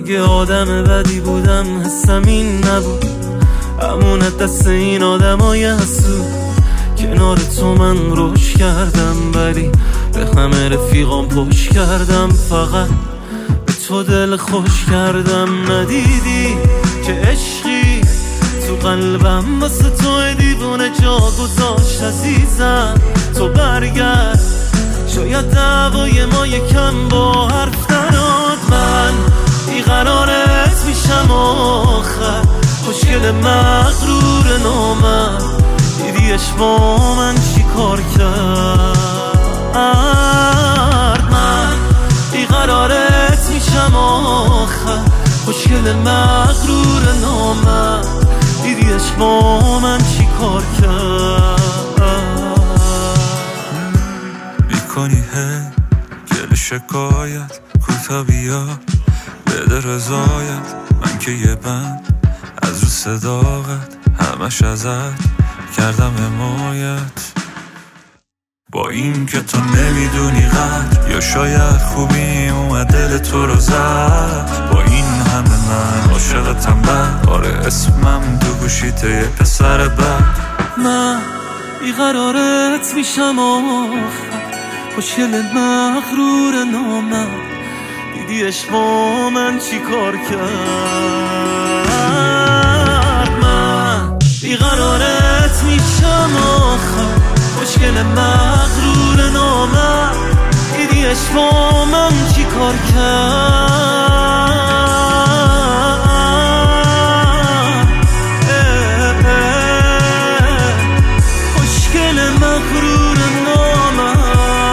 اگه آدم بدی بودم حسم این نبود، امونت دست این آدمای حسود. کنار تو من روش کردم ولی به همه رفیقام پشت کردم، فقط به تو دل خوش کردم. ندیدی که عشقی تو قلبم واسه تو دیوونه جا گذاشت عزیزم. تو برگرد شاید دعوای ما یکم با حرف دراد. من بیقرارت میشم آخر، خوشگل مغرور نامم. دیدی با من چی کار کرد؟ من بیقرارت میشم آخر، خوشگل مغرور نامم. دیدی با من چی کار کرد؟ میکنی هی گل شکایت، کوتا بیا بده رضایت. من که یه بند از رو صداقت، همش ازت کردم حمایت. با این که تو نمیدونی قدر، یا شاید خوبی اومد دل تو رو زد. با این همه من عاشقتم بد، آره اسمم تو گوشیت یه پسر بد. من بیقرارت میشم آخر، خوشگل مغرور نامم. دیدی با من چی کار کرد؟ من بیقرارت میشم آخر، خوشگل مغرور نامم. دیدی با من چی کار کرد؟ خوشگل مغرور نامم.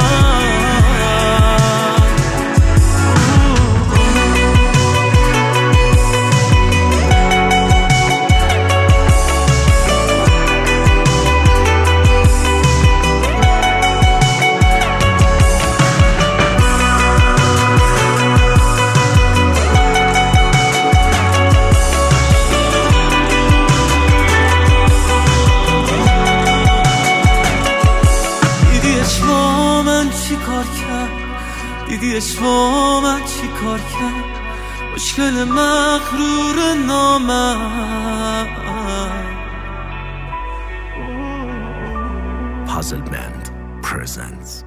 دیدی با من چی کار کرد؟ مشکل مغرور نامم. Puzzle Band presents